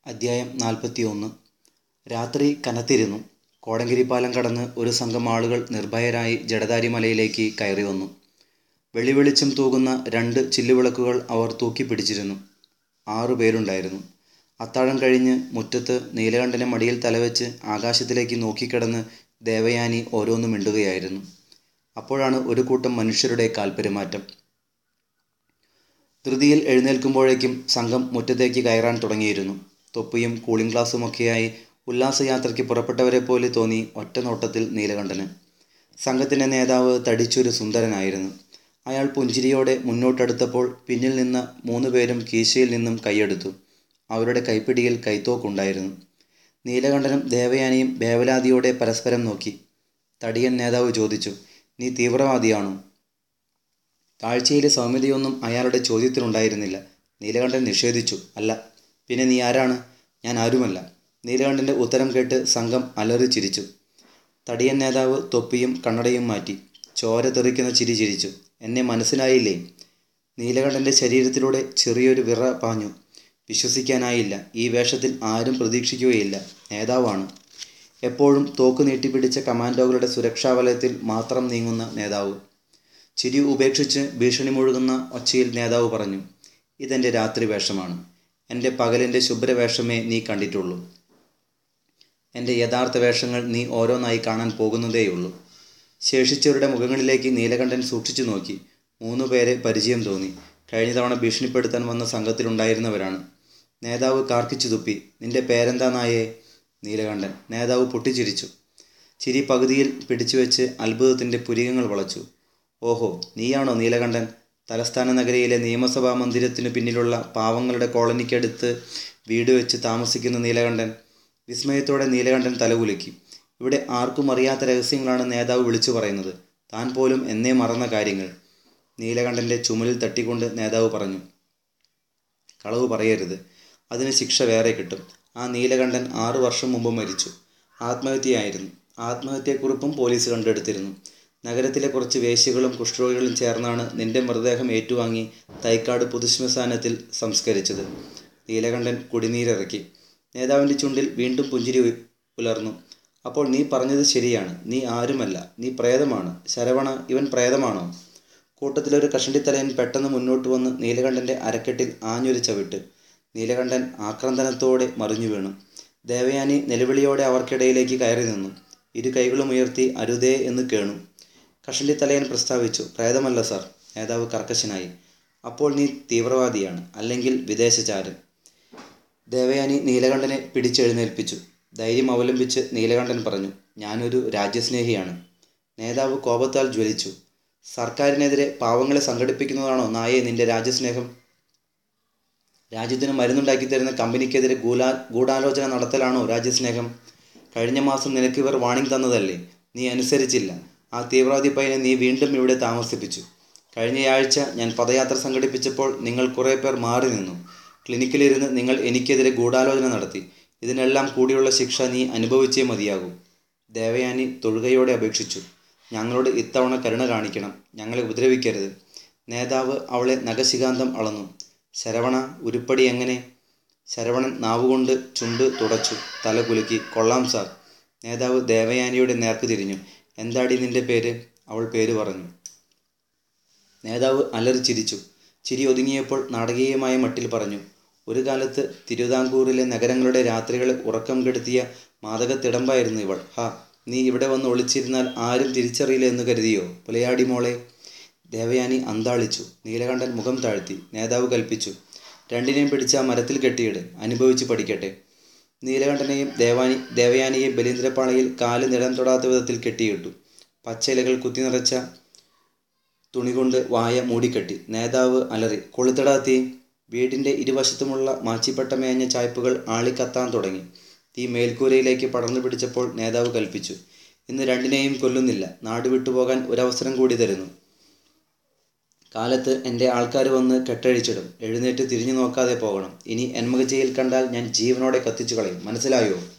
അദ്ധ്യായം 41. രാത്രി കനത്തിരുന്നു. കോടങ്കിരി പാലം കടന്ന് ഒരു സംഘം ആളുകൾ നിർഭയരായി ജടധാരി മലയിലേക്ക് കയറി വന്നു. വെള്ളിവെളിച്ചം തൂകുന്ന 2 ചില്ലുവിളക്കുകൾ അവർ തൂക്കിപ്പിടിച്ചിരുന്നു. 6 പേരുണ്ടായിരുന്നു. അത്താഴം കഴിഞ്ഞ് മുറ്റത്ത് നീലകണ്ഠൻ്റെ മടിയിൽ തലവെച്ച് ആകാശത്തിലേക്ക് നോക്കിക്കിടന്ന് ദേവയാനി ഓരോന്ന് മിണ്ടുകയായിരുന്നു. അപ്പോഴാണ് ഒരു കൂട്ടം മനുഷ്യരുടെ കാൽപ്പെരുമാറ്റം. ധൃതിയിൽ എഴുന്നേൽക്കുമ്പോഴേക്കും സംഘം മുറ്റത്തേക്ക് കയറാൻ തുടങ്ങിയിരുന്നു. തൊപ്പിയും കൂളിംഗ് ഗ്ലാസുമൊക്കെയായി ഉല്ലാസയാത്രയ്ക്ക് പുറപ്പെട്ടവരെ പോലെ തോന്നി ഒറ്റ നോട്ടത്തിൽ നീലകണ്ഠന്. സംഘത്തിൻ്റെ നേതാവ് തടിച്ചൊരു സുന്ദരനായിരുന്നു. അയാൾ പുഞ്ചിരിയോടെ മുന്നോട്ടെടുത്തപ്പോൾ പിന്നിൽ നിന്ന 3 പേരും കീശയിൽ നിന്നും കൈയെടുത്തു. അവരുടെ കൈപ്പിടിയിൽ കൈത്തോക്കുണ്ടായിരുന്നു. നീലകണ്ഠനും ദേവയാനിയും വേവലാതിയോടെ പരസ്പരം നോക്കി. തടിയൻ നേതാവ് ചോദിച്ചു, "നീ തീവ്രവാദിയാണോ?" താഴ്ചയിലെ സൗമ്യതയൊന്നും അയാളുടെ ചോദ്യത്തിനുണ്ടായിരുന്നില്ല. നീലകണ്ഠൻ നിഷേധിച്ചു, "അല്ല." "പിന്നെ നീ ആരാണ്?" "ഞാൻ ആരുമല്ല." നീലകണ്ഠൻ്റെ ഉത്തരം കേട്ട് സംഘം അലറി ചിരിച്ചു. തടിയൻ നേതാവ് തൊപ്പിയും കണ്ണടയും മാറ്റി ചോര തെറിക്കുന്ന ചിരി ചിരിച്ചു. "എന്നെ മനസ്സിലായില്ലേ?" നീലകണ്ഠൻ്റെ ശരീരത്തിലൂടെ ചെറിയൊരു വിറ പാഞ്ഞു. വിശ്വസിക്കാനായില്ല. ഈ വേഷത്തിൽ ആരും പ്രതീക്ഷിക്കുകയില്ല. നേതാവാണ്. എപ്പോഴും തോക്ക് നീട്ടിപ്പിടിച്ച കമാൻഡോകളുടെ സുരക്ഷാവലയത്തിൽ മാത്രം നീങ്ങുന്ന നേതാവ്. ചിരി ഉപേക്ഷിച്ച് ഭീഷണി മുഴുകുന്ന ഒച്ചയിൽ നേതാവ് പറഞ്ഞു, "ഇതെൻ്റെ രാത്രി വേഷമാണ്. എൻ്റെ പകലിൻ്റെ ശുഭ്രവേഷമേ നീ കണ്ടിട്ടുള്ളൂ. എൻ്റെ യഥാർത്ഥ വേഷങ്ങൾ നീ ഓരോന്നായി കാണാൻ പോകുന്നതേയുള്ളൂ." ശേഷിച്ചവരുടെ മുഖങ്ങളിലേക്ക് നീലകണ്ഠൻ സൂക്ഷിച്ചു നോക്കി. 3 പേരെ പരിചയം തോന്നി. കഴിഞ്ഞ തവണ ഭീഷണിപ്പെടുത്താൻ വന്ന സംഘത്തിലുണ്ടായിരുന്നവരാണ്. നേതാവ് കാർക്കിച്ചു തുപ്പി. "നിന്റെ പേരെന്താ നായേ?" നീലകണ്ഠൻ. നേതാവ് പൊട്ടിച്ചിരിച്ചു. ചിരി പകുതിയിൽ പിടിച്ചുവെച്ച് അത്ഭുതത്തിൻ്റെ പുരികങ്ങൾ വളച്ചു. "ഓഹോ, നീയാണോ നീലകണ്ഠൻ? തലസ്ഥാന നഗരിയിലെ നിയമസഭാ മന്ദിരത്തിനു പിന്നിലുള്ള പാവങ്ങളുടെ കോളനിക്കടുത്ത് വീട് വെച്ച് താമസിക്കുന്ന നീലകണ്ഠൻ?" വിസ്മയത്തോടെ നീലകണ്ഠൻ തലകുലുക്കി. ഇവിടെ ആർക്കും അറിയാത്ത രഹസ്യങ്ങളാണ് നേതാവ് വിളിച്ചു പറയുന്നത്. താൻ പോലും എന്നേ മറന്ന കാര്യങ്ങൾ. നീലകണ്ഠൻ്റെ ചുമലിൽ തട്ടിക്കൊണ്ട് നേതാവ് പറഞ്ഞു, "കളവ് പറയരുത്. അതിന് ശിക്ഷ വേറെ കിട്ടും." ആ നീലകണ്ഠൻ 6 വർഷം മുമ്പ് മരിച്ചു. ആത്മഹത്യയായിരുന്നു. ആത്മഹത്യക്കുറിപ്പും പോലീസ് കണ്ടെടുത്തിരുന്നു. നഗരത്തിലെ കുറച്ച് വേശ്യകളും കുഷ്ഠരോഗികളും ചേർന്നാണ് നിന്റെ മൃതദേഹം ഏറ്റുവാങ്ങി തൈക്കാട് പൊതുശ്മശാനത്തിൽ സംസ്കരിച്ചത്. നീലകണ്ഠൻ കുടിനീരിറക്കി. നേതാവിൻ്റെ ചുണ്ടിൽ വീണ്ടും പുഞ്ചിരി ഉലർന്നു. "അപ്പോൾ നീ പറഞ്ഞത് ശരിയാണ്. നീ ആരുമല്ല. നീ പ്രേതമാണ്. ശരവണ, ഇവൻ പ്രേതമാണോ?" കൂട്ടത്തിലൊരു കഷണ്ടിത്തലയൻ പെട്ടെന്ന് മുന്നോട്ട് വന്ന് നീലകണ്ഠൻ്റെ അരക്കെട്ടിൽ ആഞ്ഞൊരു ചവിട്ട്. നീലകണ്ഠൻ ആക്രന്ദനത്തോടെ മറിഞ്ഞു വീണു. ദേവയാനി നിലവിളിയോടെ അവർക്കിടയിലേക്ക് കയറി നിന്നു. 2 കൈകളും ഉയർത്തി "അരുതേ" എന്ന് കേണു. കഷണ്ടിത്തലയൻ പ്രസ്താവിച്ചു, "പ്രേതമല്ല സാർ." നേതാവ് കർക്കശനായി. "അപ്പോൾ നീ തീവ്രവാദിയാണ്, അല്ലെങ്കിൽ വിദേശചാരൻ." ദേവയാനി നീലകണ്ഠനെ പിടിച്ചെഴുന്നേൽപ്പിച്ചു. ധൈര്യം അവലംബിച്ച് നീലകണ്ഠൻ പറഞ്ഞു, "ഞാനൊരു രാജ്യസ്നേഹിയാണ്." നേതാവ് കോപത്താൽ ജ്വലിച്ചു. "സർക്കാരിനെതിരെ പാവങ്ങളെ സംഘടിപ്പിക്കുന്നതാണോ നായേ നിന്റെ രാജ്യസ്നേഹം? രാജ്യത്തിന് മരുന്നുണ്ടാക്കി തരുന്ന കമ്പനിക്കെതിരെ ഗൂഢാലോചന നടത്തലാണോ രാജ്യസ്നേഹം? കഴിഞ്ഞ മാസം നിനക്കിവർ വാണിംഗ് തന്നതല്ലേ? നീ അനുസരിച്ചില്ല. ആ തീവ്രവാദി പയ്യനെ നീ വീണ്ടും ഇവിടെ താമസിപ്പിച്ചു. കഴിഞ്ഞയാഴ്ച ഞാൻ പദയാത്ര സംഘടിപ്പിച്ചപ്പോൾ നിങ്ങൾ കുറേ പേർ മാറി നിന്നു. ക്ലിനിക്കിലിരുന്ന് നിങ്ങൾ എനിക്കെതിരെ ഗൂഢാലോചന നടത്തി. ഇതിനെല്ലാം കൂടിയുള്ള ശിക്ഷ നീ അനുഭവിച്ചേ മതിയാകൂ." ദേവയാനി തൊഴുകയോടെ അപേക്ഷിച്ചു, "ഞങ്ങളോട് ഇത്തവണ കരുണ കാണിക്കണം. ഞങ്ങളെ ഉപദ്രവിക്കരുത്." നേതാവ് അവളെ നഖശിഖാന്തം അളന്നു. "ശരവണ, ഉരുപ്പടി എങ്ങനെ?" ശരവണൻ നാവുകൊണ്ട് ചുണ്ട് തുടച്ചു. തല കുലുക്കി, "കൊള്ളാം സാർ." നേതാവ് ദേവയാനിയുടെ നേർക്ക് തിരിഞ്ഞു. "എന്താടി നിന്റെ പേര്?" അവൾ പേര് പറഞ്ഞു. നേതാവ് അലറി ചിരിച്ചു. ചിരി ഒതുങ്ങിയപ്പോൾ നാടകീയമായ മട്ടിൽ പറഞ്ഞു, "ഒരു കാലത്ത് തിരുവിതാംകൂറിലെ നഗരങ്ങളുടെ രാത്രികളെ ഉറക്കം കെടുത്തിയ മാദകത്തിടമ്പായിരുന്നു ഇവൾ. ഹാ, നീ ഇവിടെ വന്ന് ഒളിച്ചിരുന്നാൽ ആരും തിരിച്ചറിയില്ല എന്ന് കരുതിയോ പുലയാടി മോളെ?" ദേവയാനി അന്താളിച്ചു. നീലകണ്ഠൻ മുഖം താഴ്ത്തി. നേതാവ് കൽപ്പിച്ചു, "രണ്ടിനെയും പിടിച്ച് ആ മരത്തിൽ കെട്ടിയിട്. അനുഭവിച്ച് പഠിക്കട്ടെ." നീലകണ്ഠനെയും ദേവയാനിയെയും ബലീന്ദ്രപ്പാളയിൽ കാല് നിലം തൊടാത്ത വിധത്തിൽ കെട്ടിയിട്ടു. പച്ചയിലകൾ കുത്തി നിറച്ച തുണികൊണ്ട് വായ മൂടിക്കെട്ടി. നേതാവ് അലറി, "കൊളുത്തടാ തീ." വീടിൻ്റെ ഇരുവശത്തുമുള്ള മാച്ചിപ്പട്ട മേഞ്ഞ ചായ്പുകൾ ആളിക്കത്താൻ തുടങ്ങി. തീ മേൽക്കൂരയിലേക്ക് പടർന്നു പിടിച്ചപ്പോൾ നേതാവ് കൽപ്പിച്ചു, "ഇന്ന് രണ്ടിനെയും കൊല്ലുന്നില്ല. നാട് വിട്ടുപോകാൻ ഒരവസരം കൂടി തരുന്നു. കാലത്ത് എൻ്റെ ആൾക്കാർ വന്ന് കെട്ടഴിച്ചിടും. എഴുന്നേറ്റ് തിരിഞ്ഞു നോക്കാതെ പോകണം. ഇനി എന്മകജയിൽ കണ്ടാൽ ഞാൻ ജീവനോടെ കത്തിച്ചു കളയും. മനസ്സിലായോ?"